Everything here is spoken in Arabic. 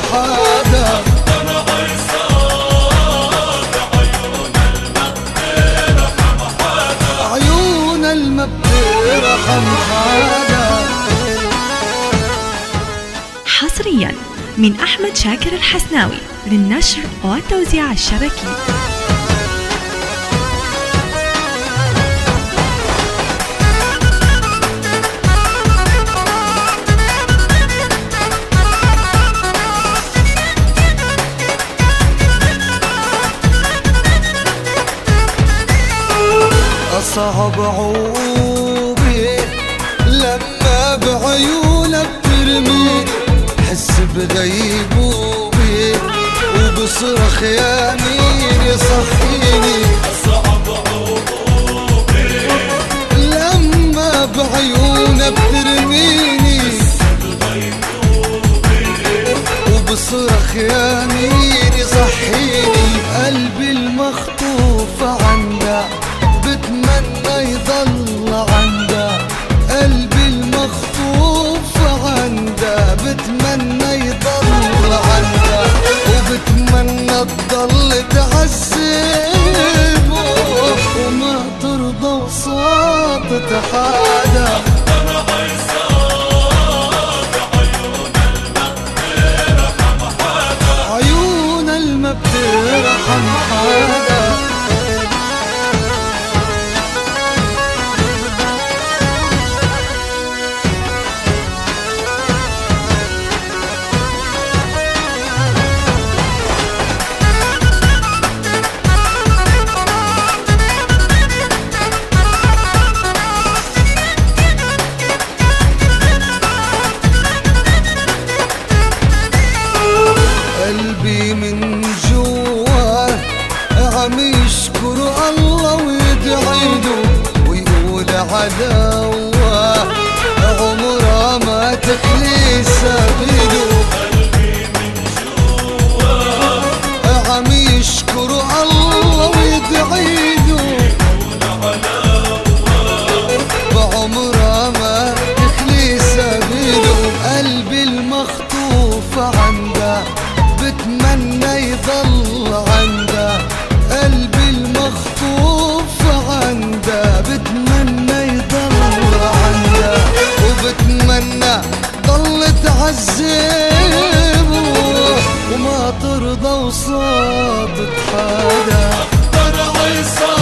حدا. عيون الما بترحم حدا. حصريا من أحمد شاكر الحسناوي للنشر والتوزيع الشبكي. أصعب عوبي لما بعيونك ترميني، حس بغيبوبي وبصرخ يا مين يصحيني. أصعب عوبي لما بعيونك ترميني، وبصرخ يا مين يصحيني. قلبي المخطوف عندك بتمنى يضل عندها، قلبي المخطوف عندها بتمنى يضل عندها، وبتمنى تضل تعذبه وما ترضى وساطة حدا. عيون الما بترحم حدا. قلبي من جوا عم يشكر الله ويدعيله ويقول عداوة عمرها ما تخلي سبيله. قلبي من جوا عم يشكر الله ويدعيله ويقول عداوة بعمرها ما تخلي سبيله. قلبي المخطوف عنده بتمنى يضل عنده، قلبي المخطوف عنده بتمنى يضل عنده، وبتمنى ضل تعذبه وما ترضى وصابت حدا.